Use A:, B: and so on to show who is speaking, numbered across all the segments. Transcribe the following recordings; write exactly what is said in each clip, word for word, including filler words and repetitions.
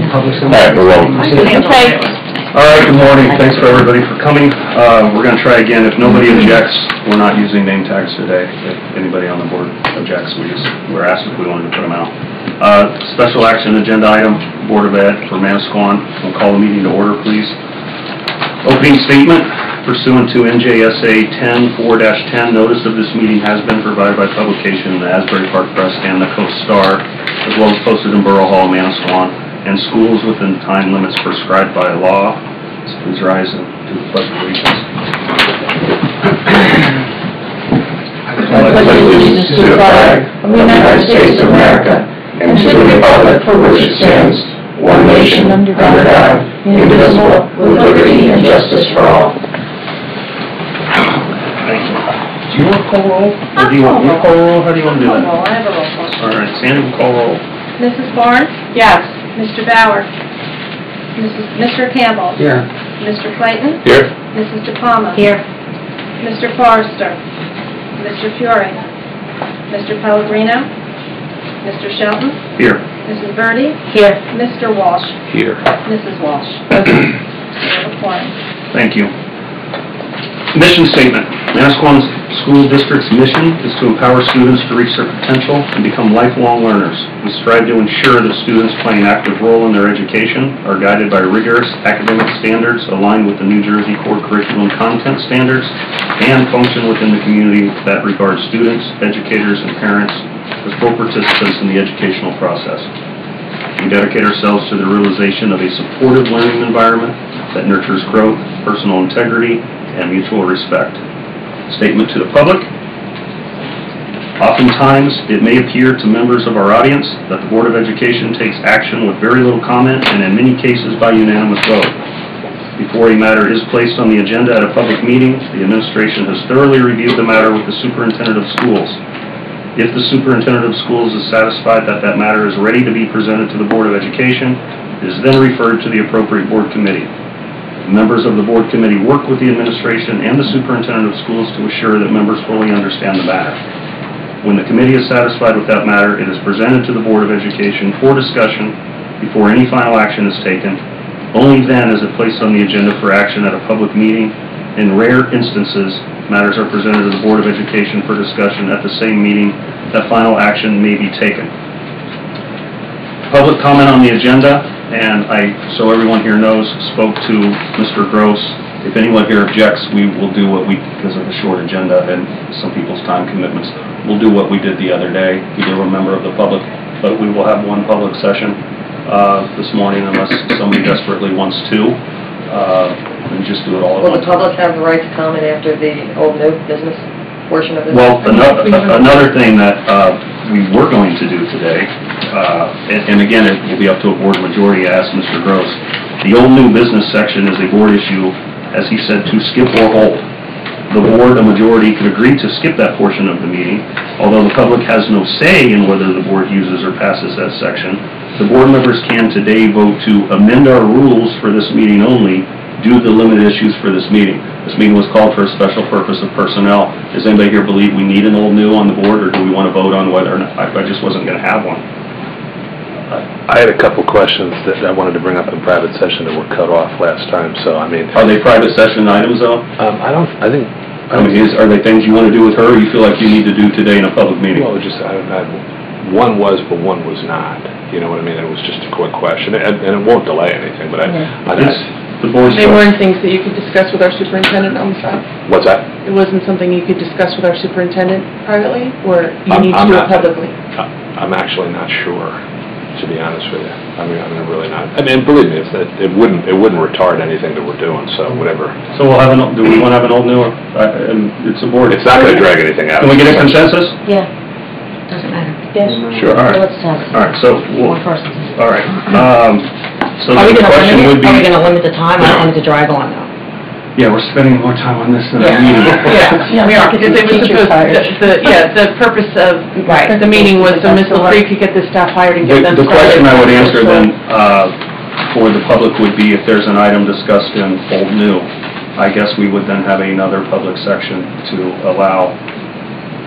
A: public.
B: All right, we're rolling.
C: Okay.
D: All right, good morning. Thanks for everybody for coming. Uh, we're going to try again. If nobody objects, we're not using name tags today. If anybody on the board objects, we just, we're asked if we wanted to put them out. Uh, special action agenda item, Board of Ed for Manasquan. We'll call the meeting to order, please. Opening statement pursuant to N J S A ten four dash ten. Notice of this meeting has been provided by publication in the Asbury Park Press and the Coast Star, as well as posted in Borough Hall, Manasquan, and schools within time limits prescribed by law. So please rise and do the pledge of allegiance.
C: I pledge allegiance to the flag of the United States of America and to the republic for which it stands, one nation under God, indivisible, with liberty and justice for all.
D: Thank you. Do you want to call roll? Or do you want me to call roll? How do you want to do that?
E: I have a roll call.
D: All right, Sandy will call roll.
E: Missus Barnes?
C: Yes.
E: Mister Bauer? Missus Mister Campbell?
A: Here.
E: Mister Clayton?
B: Here.
E: Missus DePalma?
C: Here.
E: Mister Forrester? Mister Fiore? Mister Pellegrino? Mister Shelton?
D: Here.
E: Missus Birdie?
C: Here.
E: Mister Walsh?
B: Here.
E: Missus Walsh? We have a quorum.
D: Thank you. Mission statement. Manasquan School District's mission is to empower students to reach their potential and become lifelong learners. We strive to ensure that students play an active role in their education, are guided by rigorous academic standards aligned with the New Jersey Core Curriculum Content Standards, and function within the community that regards students, educators, and parents as full participants in the educational process. We dedicate ourselves to the realization of a supportive learning environment that nurtures growth, personal integrity, and mutual respect. Statement to the public. Oftentimes, it may appear to members of our audience that the Board of Education takes action with very little comment and in many cases by unanimous vote. Before a matter is placed on the agenda at a public meeting, the administration has thoroughly reviewed the matter with the superintendent of schools. If the superintendent of schools is satisfied that that matter is ready to be presented to the Board of Education, it is then referred to the appropriate board committee. Members of the board committee work with the administration and the superintendent of schools to assure that members fully understand the matter. When the committee is satisfied with that matter, it is presented to the Board of Education for discussion before any final action is taken. Only then is it placed on the agenda for action at a public meeting. In rare instances, matters are presented to the Board of Education for discussion at the same meeting that final action may be taken. Public comment on the agenda. And I, so everyone here knows, spoke to Mister Gross. If anyone here objects, we will do what we, because of the short agenda and some people's time commitments, we'll do what we did the other day. Either a member of the public, but we will have one public session uh, this morning unless somebody desperately wants to, uh, and just do it all at
F: Will
D: once.
F: the public have the right to comment after the old new business portion of this?
D: Well, another, another thing that uh, we were going to do today, uh, and, and again, it will be up to a board majority to ask Mister Gross. The old new business section is a board issue, as he said, to skip or hold. The board, a majority, could agree to skip that portion of the meeting, although the public has no say in whether the board uses or passes that section. The board members can today vote to amend our rules for this meeting only due to the limited issues for this meeting. This meeting was called for a special purpose of personnel. Does anybody here believe we need an old new on the board, or do we want to vote on whether or not? I, I just wasn't going to have one.
B: I had a couple questions that I wanted to bring up in private session that were cut off last time, so I mean...
D: Are they private session items, though?
B: Um, I don't, I think...
D: I mean, is, are they things you want to do with her, or you feel like you need to do today in a public meeting?
B: Well, just, I, I, one was, but one was not. You know what I mean? It was just a quick question, and, and it won't delay anything, but I... I
D: It's the board's
G: They
D: choice.
G: weren't things that you could discuss with our superintendent on the side?
B: What's that?
G: It wasn't something you could discuss with our superintendent privately, or you
B: I'm-
G: need
B: I'm
G: to do
B: not-
G: it publicly?
B: I'm actually not sure, to be honest with you. I mean, I mean, really not. I mean, believe me, it's that it wouldn't it wouldn't retard anything that we're doing. So whatever.
D: So we'll have an, do we want to have an old new, or, uh, and it's a board?
B: It's not going to drag anything out.
D: Can we get a consensus?
F: Yeah, doesn't matter.
G: Yes.
D: Sure, all right.
F: Let's have it.
D: All right, so, we'll,
F: One person.
D: all right. Um, so
F: Are we
D: the
F: gonna
D: question
F: limit
D: would
F: it?
D: be...
F: Are we gonna limit the time? I don't want it to drag on now.
D: Yeah, we're spending more time on this than I needed.
G: Yeah, we are, because it was supposed, the, the, yeah, the purpose of
F: Right.
G: the meeting was so Miz LaFree could get the staff hired and get them
D: The, the
G: started.
D: question I would answer then, uh, for the public would be if there's an item discussed in old new, I guess we would then have another public section to allow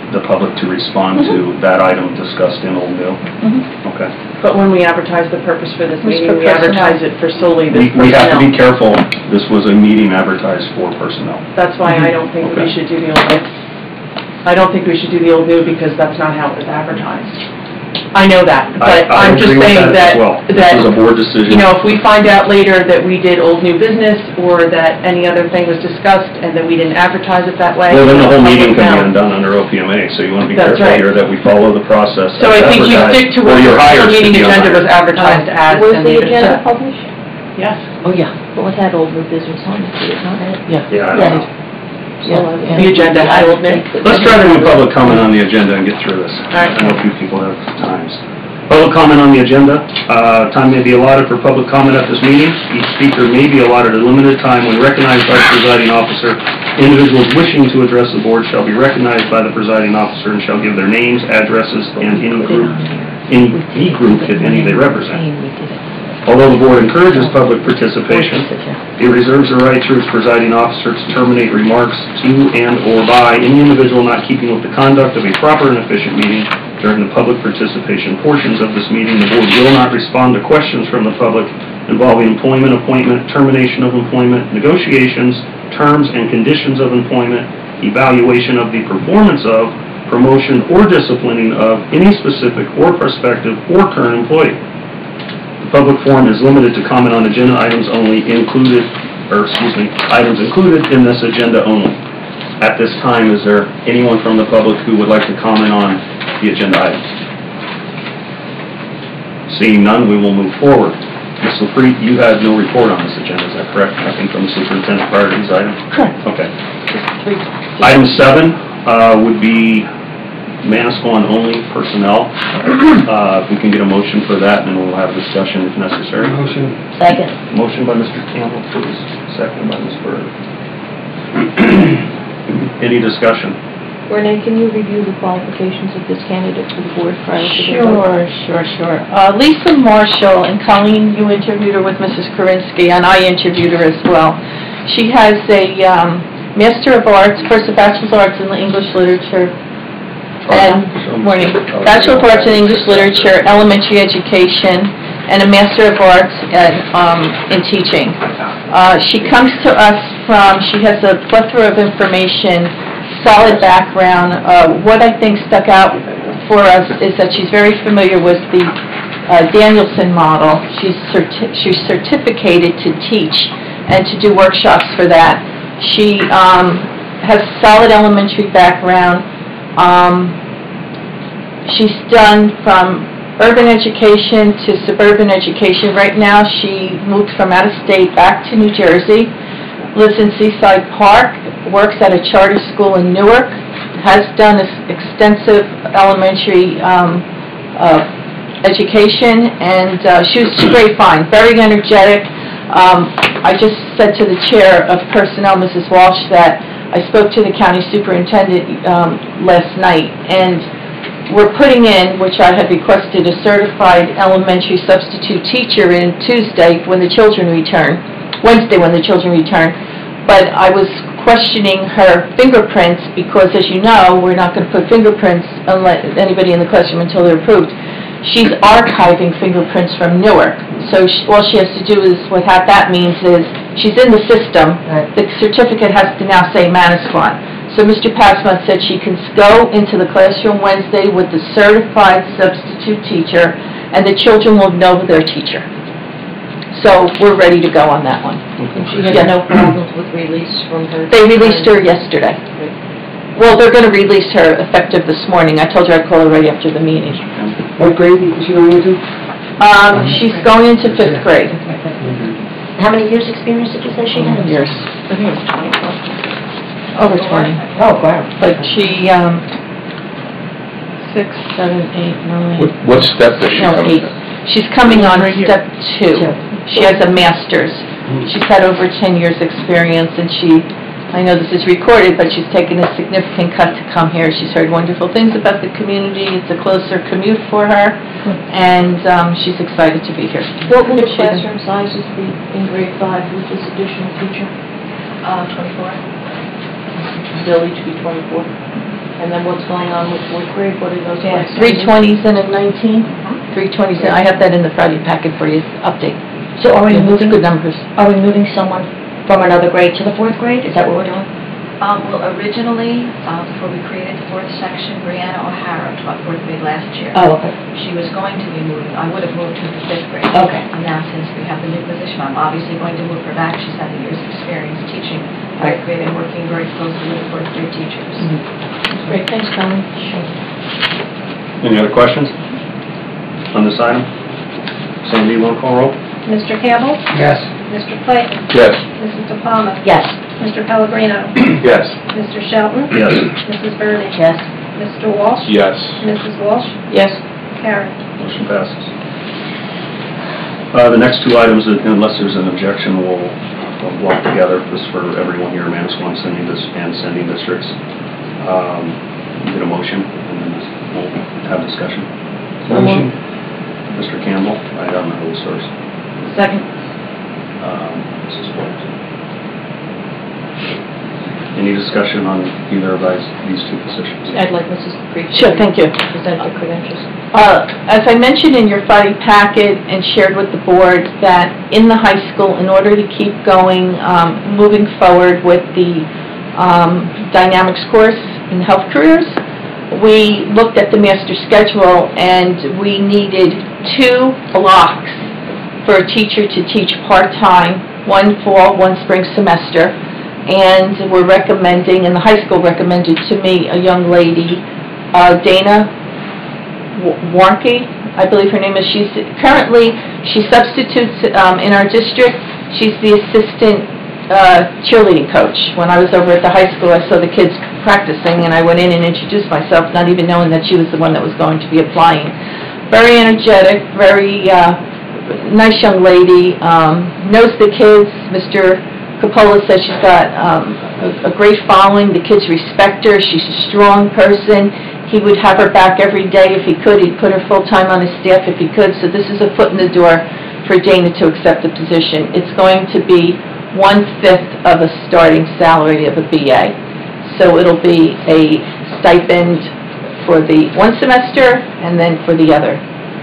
D: the public to respond to that item discussed in Old New?
G: Mhm.
D: Okay.
G: But when we advertise the purpose for this
C: It's
G: meeting,
C: for
G: we advertise
C: personnel.
G: it for solely this
D: We we have to be
G: personnel.
D: careful. This was a meeting advertised for personnel.
G: That's why I don't think we
D: Okay.
G: should do the old new. I don't think we should do the old new because that's not how it was advertised. I know that,
D: I-
G: but
D: I
G: I'm just
D: agree with
G: saying
D: that as
G: that,
D: well. This is a
G: that,
D: board decision.
G: you know, if we find out later that we did old new business or that any other thing was discussed and that we didn't advertise it that way.
D: Well, then the whole meeting can be
G: public
D: undone under O P M A, so you want to be
G: That's
D: careful
G: right.
D: here that we follow the process.
G: So I
D: as
G: think you
D: advertised,
G: stick to
D: or
G: what
D: your
G: the
D: hires
G: meeting
D: should be
G: agenda was
D: unhired.
G: advertised as.
C: Was
G: and
C: the
G: leave it at
C: agenda
G: that.
C: published?
G: Yes.
C: Oh, yeah. Well, it had old new business on it, did it not?
G: Yeah.
D: Yeah, I don't
C: Yeah.
D: know.
C: So I would-
G: The agenda had old new.
D: Let's try to do public comment on the agenda and get through this.
G: right.
D: I know a few people have times. Public comment on the agenda. Uh, Time may be allotted for public comment at this meeting. Each speaker may be allotted a limited time when recognized by the presiding officer. Individuals wishing to address the board shall be recognized by the presiding officer and shall give their names, addresses, and any group, any any group, if any, they represent. Although the board encourages public participation, it reserves the right through its presiding officer to terminate remarks to and/or by any individual not keeping with the conduct of a proper and efficient meeting during the public participation portions of this meeting. The board will not respond to questions from the public involving employment, appointment, termination of employment, negotiations, terms and conditions of employment, evaluation of the performance of, promotion or disciplining of any specific or prospective or current employee. The public forum is limited to comment on agenda items only included, or excuse me, items included in this agenda only. At this time, is there anyone from the public who would like to comment on the agenda items? Seeing none, we will move forward. Miz LaFree, you had no report on this agenda, is that correct? Nothing from the superintendent prior to these items?
G: Correct.
D: Okay.
G: Just three.
D: Item seven uh, would be Manasquan only personnel. Uh, If we can get a motion for that, then we'll have discussion if necessary.
A: Motion.
C: Second.
D: Motion by Mister Campbell, please. Second by Miz Byrd. Any discussion?
C: Renee, can you review the qualifications of this candidate for the board prior to their vote?
H: Sure, sure, sure. Uh, Lisa Marshall, and Colleen, you interviewed her with Missus Karinsky, and I interviewed her as well. She has a um, Master of Arts, first a Bachelor of Arts in the English Literature, and, morning, Bachelor of Arts in English Literature, Elementary Education, and a Master of Arts in, um, in Teaching. Uh, she comes to us from, she has a plethora of information, solid background. Uh, what I think stuck out for us is that she's very familiar with the uh, Danielson model. She's, certi- she's certificated to teach and to do workshops for that. She um, has solid elementary background. Um, she's done from urban education to suburban education. Right now, she moved from out of state back to New Jersey, lives in Seaside Park, works at a charter school in Newark, has done this extensive elementary um, uh, education, and uh, she was very fine, very energetic. Um, I just said to the chair of personnel, Missus Walsh, that I spoke to the county superintendent um, last night, and we're putting in, which I had requested, a certified elementary substitute teacher in Tuesday when the children return, Wednesday when the children return. But I was questioning her fingerprints because, as you know, we're not going to put fingerprints unless anybody in the classroom until they're approved. She's archiving fingerprints from Newark. So she, all she has to do is, what that means is, she's in the system. The certificate has to now say Manasquan. So Mister Passmont said she can go into the classroom Wednesday with the certified substitute teacher, and the children will know their teacher. So we're ready to go on that one.
F: She had no problems with release from her?
H: They released her yesterday. Well, they're going to release her effective this morning. I told her I'd call her right after the meeting.
A: What grade is she going into?
H: Um, she's going into fifth grade.
C: How many years' experience did you say she has?
H: Years. I think it was twenty plus. Over twenty.
C: Oh, wow.
H: But she, um, six, seven, eight, nine.
B: What what step does she
H: No,
B: come
H: eight.
B: to?
H: She's coming on
G: Right here.
H: step two.
C: Two.
H: She has a master's. She's had over ten years' experience, and she, I know this is recorded, but she's taken a significant cut to come here. She's heard wonderful things about the community. It's a closer commute for her, and um, she's excited to be here.
C: What will the
H: She-
C: classroom sizes be in grade five with this additional teacher?
F: Uh, twenty-four.
C: They'll each be twenty-four.
G: And then what's going on with fourth grade? What are those plans?
H: Three twenties and a nineteen? Three twenties, I have that in the Friday packet for you, update.
C: So are we
H: Yeah, that's
C: moving,
H: good numbers.
C: are we moving someone from another grade to the fourth grade? Is that what we're doing?
E: Um, well, originally, um, before we created the fourth section, Brianna O'Hara taught fourth grade last year.
C: Oh, okay.
E: She was going to be moving, I would have moved her to fifth grade.
C: Okay.
E: And now, since we have the new position, I'm obviously going to move her back. She's had a year's experience teaching fourth grade and working very closely with fourth grade teachers.
H: Great, thanks, Colleen.
D: Any other questions on this item? Sandy, you want to call roll?
E: Mister Campbell?
A: Yes.
E: Mister Clayton?
B: Yes.
E: Missus DePalma?
C: Yes.
E: Mister Pellegrino?
B: Yes.
E: Mister Shelton?
D: Yes.
E: Missus Bernie?
C: Yes.
E: Mister Walsh?
B: Yes.
E: Missus Walsh?
H: Yes.
E: Carried.
D: Motion passes. Uh, The next two items, unless there's an objection, we'll we'll block together. This is for everyone here, Manasquan sending this and sending districts. Um, Get a motion, and then just- we'll have discussion.
A: Motion.
D: Mister Campbell, I don't know who's first.
H: Second.
D: Um, Missus Williams. Any discussion on either of these these two positions?
G: I'd like Missus Creed.
H: Sure, thank you.
G: Present the credentials.
H: Uh, As I mentioned in your Friday packet and shared with the board, that in the high school, in order to keep going, um, moving forward with the um, dynamics course in health careers, we looked at the master schedule and we needed two blocks for a teacher to teach part-time, one fall, one spring semester. And we're recommending, and the high school recommended to me, a young lady, uh, Dana Warnke, I believe her name is. She's currently, she substitutes um, in our district. She's the assistant uh, cheerleading coach. When I was over at the high school, I saw the kids practicing, and I went in and introduced myself, not even knowing that she was the one that was going to be applying. Very energetic, very uh, nice young lady, um, knows the kids. Mister Coppola says she's got um, a, a great following. The kids respect her. She's a strong person. He would have her back every day if he could. He'd put her full-time on his staff if he could. So this is a foot in the door for Dana to accept the position. It's going to be one-fifth of a starting salary of a B A. So it'll be a stipend for the one semester and then for the other.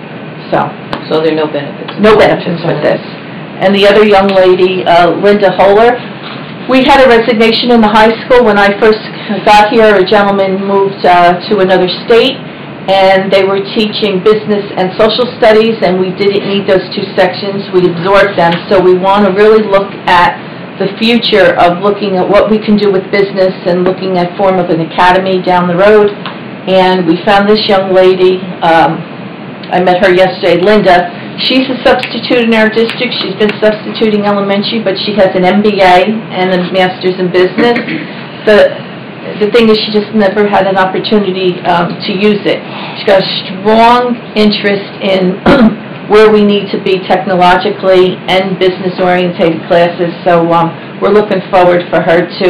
H: So,
F: So there are no benefits?
H: no benefits with this. And the other young lady, uh, Linda Holer, we had a resignation in the high school. When I first got here, a gentleman moved uh, to another state, and they were teaching business and social studies, and we didn't need those two sections. We absorbed them, so we want to really look at the future of looking at what we can do with business and looking at form of an academy down the road. And we found this young lady, um, I met her yesterday, Linda. She's a substitute in our district. She's been substituting elementary, but she has an M B A and a master's in business. The, the thing is, she just never had an opportunity um, to use it. She's got a strong interest in where we need to be technologically and business-oriented classes, so um, we're looking forward for her to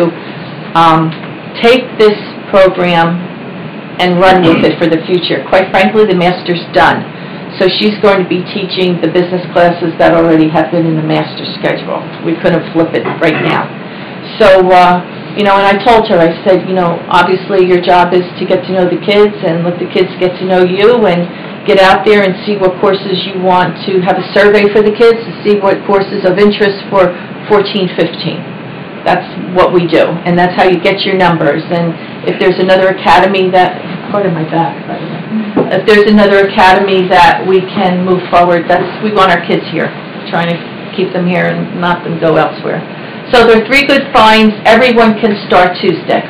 H: um, take this program and run with it for the future. Quite frankly, the master's done. So she's going to be teaching the business classes that already have been in the master schedule. We couldn't flip it right now. So, uh, you know, and I told her, I said, you know, obviously your job is to get to know the kids and let the kids get to know you and get out there and see what courses you want to have a survey for the kids to see what courses of interest for fourteen, fifteen. That's what we do, and that's how you get your numbers. And if there's another academy that, part of my back, by the way. If there's another academy that we can move forward, that's, we want our kids here, trying to keep them here and not them go elsewhere. So there are three good finds. Everyone can start Tuesday.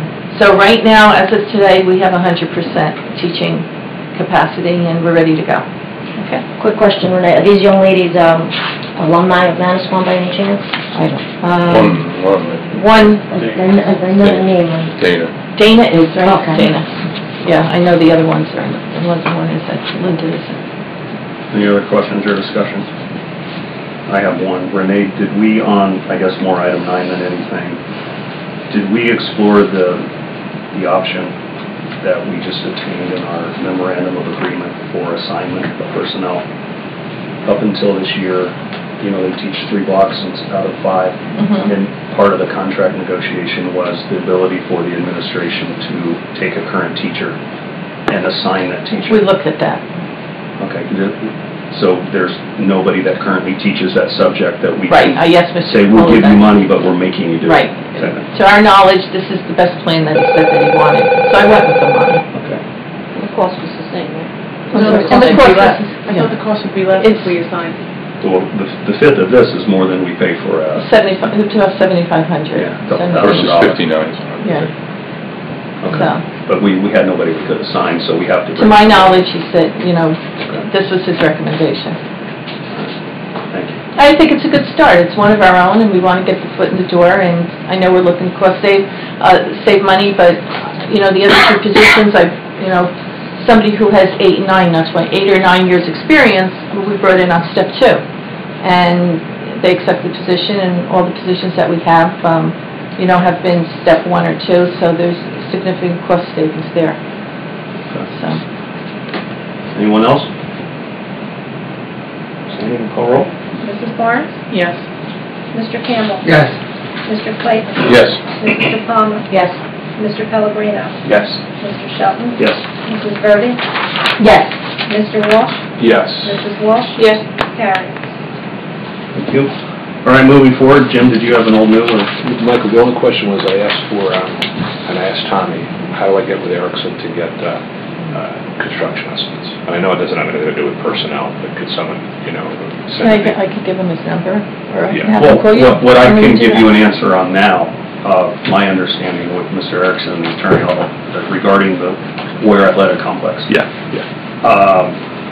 H: So right now, as of today, we have one hundred percent teaching capacity, and we're ready to go. Okay.
C: Quick question, Renee. Are these young ladies um, alumni of Manasquan by any chance?
H: I don't. Um,
B: one.
H: one,
C: I I know the name. right?
B: Dana.
H: Dana is, right?
C: Okay.
H: Dana. Yeah, I know the other ones are, the other one is, that Linda isn't.
D: Any other questions or discussion? I have one. Renee, did we on, I guess more item nine than anything, did we explore the, the option that we just obtained in our memorandum of agreement for assignment of personnel? Up until this year, you know, they teach three blocks out of five.
H: Mhm.
D: And part of the contract negotiation was the ability for the administration to take a current teacher and assign that teacher.
H: We looked at that.
D: Okay, so there's nobody that currently teaches that subject that we
H: Right,
D: can
H: I yes, Mister
D: say, we'll give you
H: Sullivan.
D: money, but we're making you do it.
H: Right.
D: Okay.
H: To our knowledge, this is the best plan that he said that he wanted, so I went with the money.
D: Okay.
F: The cost was the same, right?
G: No, the
H: And
G: cost
H: the
G: would
H: cost
G: be less.
H: is-
G: I thought the cost would be less
H: It's-
G: if we assigned.
D: So the, the fifth of this is more than we pay for, uh,
H: Seventy-five, it's about seventy-five hundred.
D: Yeah, couple thousand.
I: Versus fifty-nine.
H: Yeah,
D: okay.
H: so,
D: But we, we had nobody we could assign, so we have to.
H: to my knowledge, he said, you know, this was his recommendation.
D: Thank you.
H: I think it's a good start. It's one of our own, and we want to get the foot in the door, and I know we're looking to cost save, uh, save money, but, you know, the other two positions, I, you know, somebody who has eight, nine, that's why, eight or nine years' experience, we brought in on step two. And they accept the position, and all the positions that we have, um, you know, have been step one or two, so there's significant cost savings there, so.
D: Anyone else? Sandy, can call roll?
J: Missus Barnes?
G: Yes.
J: Mister Campbell?
A: Yes.
J: Mister Clayton?
I: Yes.
J: Missus Palmer?
H: Yes.
J: Mister Pellegrino?
D: Yes.
J: Mister Shelton?
D: Yes.
J: Missus Verdi?
H: Yes.
J: Mister Walsh?
B: Yes.
J: Missus Walsh?
H: Yes.
J: Carried.
D: Thank you. All right, moving forward, Jim, did you have an old new or?
B: Michael, the only question was I asked for, um, and I asked Tommy, how do I get with Erickson to get uh, uh, construction estimates? And I know it doesn't have anything to do with personnel, but could someone, you know,
H: Can I,
B: send me?
H: get- I could give him his number, or I can
B: Yeah.
H: have him
D: Well,
H: call you.
D: what, what I
H: Or we
D: can
H: do
D: give
H: that.
D: you an answer on now, uh, my understanding with Mister Erickson, the attorney, uh, regarding the Ware Athletic Complex.
B: Yeah, yeah.
D: Um,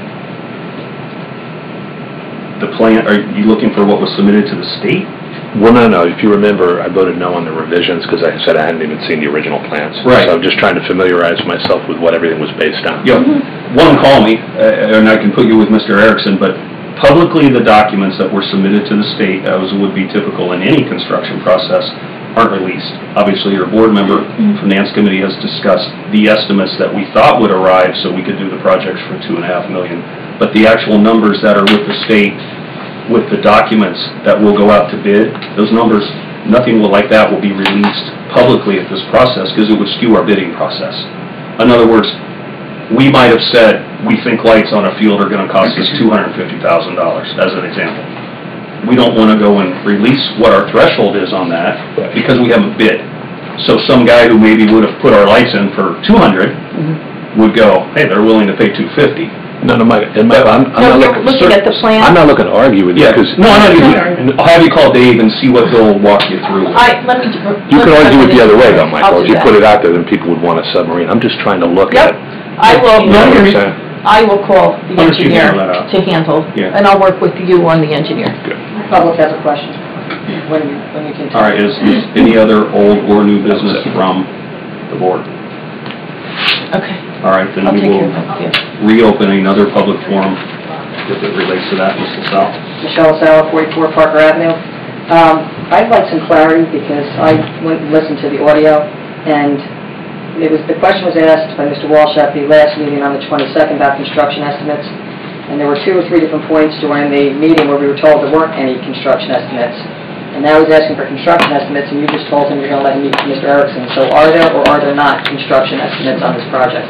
D: the plan, are you looking for what was submitted to the state?
B: Well, no, no, if you remember, I voted no on the revisions because I said I hadn't even seen the original plans.
D: Right.
B: So I'm just trying to familiarize myself with what everything was based on.
D: Yeah, one, call me, uh, and I can put you with Mister Erickson, but publicly, the documents that were submitted to the state, as would be typical in any construction process, aren't released. Obviously, your board member, finance committee, has discussed the estimates that we thought would arrive so we could do the projects for two and a half million. But the actual numbers that are with the state, with the documents that will go out to bid, those numbers, nothing will like that will be released publicly at this process because it would skew our bidding process. In other words, we might have said, we think lights on a field are going to cost us two hundred fifty thousand dollars, as an example. We don't want to go and release what our threshold is on that because we haven't bid. So some guy who maybe would have put our lights in for two hundred would go, hey, they're willing to pay two hundred fifty.
B: No, no, Mike, and Mike, I'm, I'm
H: No,
B: not
H: you're
B: looking...
H: looking at the plan.
B: I'm not looking to argue with you,
D: Yeah,
B: because...
D: no, I'm not even, I'll have you call Dave and see what they'll walk you through.
H: I, let me.
B: You can argue it the other way, though,
H: I'll
B: Michael. If
H: do
B: you
H: that.
B: put it out there, then people would want a submarine. I'm just trying to look
H: Yep,
B: at...
H: I will,
B: You know what I'm saying?
H: I will call the
D: Why don't you
H: engineer
D: handle that out?
H: to handle,
D: Yeah.
H: and I'll work with you on the engineer.
F: Public has a question when you, when you continue.
D: All right, is, is any other old or new business from the board?
H: Okay,
D: All right, then
H: I'll
D: we
H: take care
D: will
H: of that, yeah.
D: reopen another public forum if it relates to that, Mister Sal.
F: Michelle Sauer, forty-four Parker Avenue. Um, I'd like some clarity because I went and listened to the audio, and it was, the question was asked by Mister Walsh at the last meeting on the twenty-second about construction estimates, and there were two or three different points during the meeting where we were told there weren't any construction estimates. And now he's asking for construction estimates, and you just told him you're going to let him meet with Mister Erickson. So are there or are there not construction estimates on this project?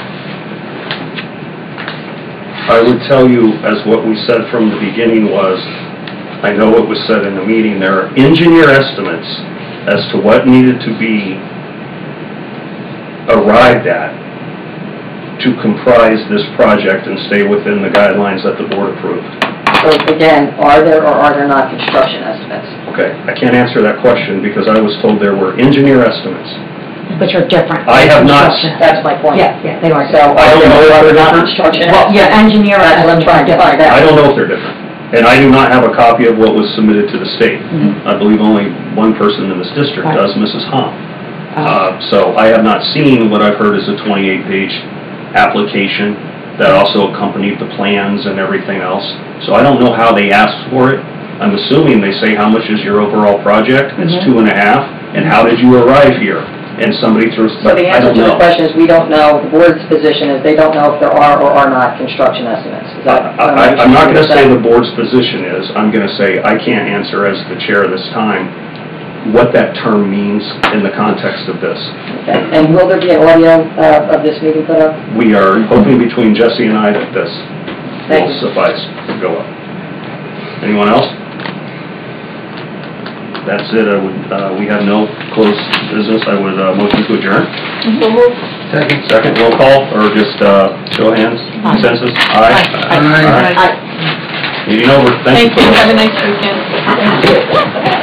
D: I would tell you, as what we said from the beginning was, I know what was said in the meeting, there are engineer estimates as to what needed to be arrived at to comprise this project and stay within the guidelines that the board approved.
F: So again, are there or are there not construction estimates?
D: Okay, I can't answer that question because I was told there were engineer estimates.
K: But you're different.
D: I have not,
F: That's my point.
K: Yeah, yeah, they are.
F: So
D: I
F: are
D: don't
F: there
D: know if
F: or are
D: they're
F: there not
D: different.
F: construction
K: Well,
F: estimates?
K: yeah, engineer
F: That's what I'm trying to find out.
D: I don't know if they're different. And I do not have a copy of what was submitted to the state. I believe only one person in this district
K: Right.
D: does, Missus Hom. Uh, so I have not seen what I've heard is a twenty-eight page application that also accompanied the plans and everything else. So I don't know how they asked for it. I'm assuming they say, how much is your overall project? It's two and a half. And how did you arrive here? and somebody throws,
F: So
D: but
F: the
D: I
F: answer
D: don't
F: to the
D: know.
F: question is, we don't know, the board's position is they don't know if there are or are not construction estimates. Is that?
D: I- I- I'm not going to say the board's position is, I'm going to say I can't answer as the chair this time what that term means in the context of this.
F: Okay. And will there be an audio uh, of this meeting put up?
D: We are hoping between Jesse and I that this
F: Thank
D: will
F: you.
D: suffice to go up. Anyone else? That's it. I would, uh, we have no closed business. I would uh, motion to adjourn.
A: Second.
D: Second roll call, or just uh, show of hands? Consensus? Aye.
H: Aye.
A: Aye.
F: Aye.
D: Meeting over. Thank you.
H: Thank you, have a nice weekend.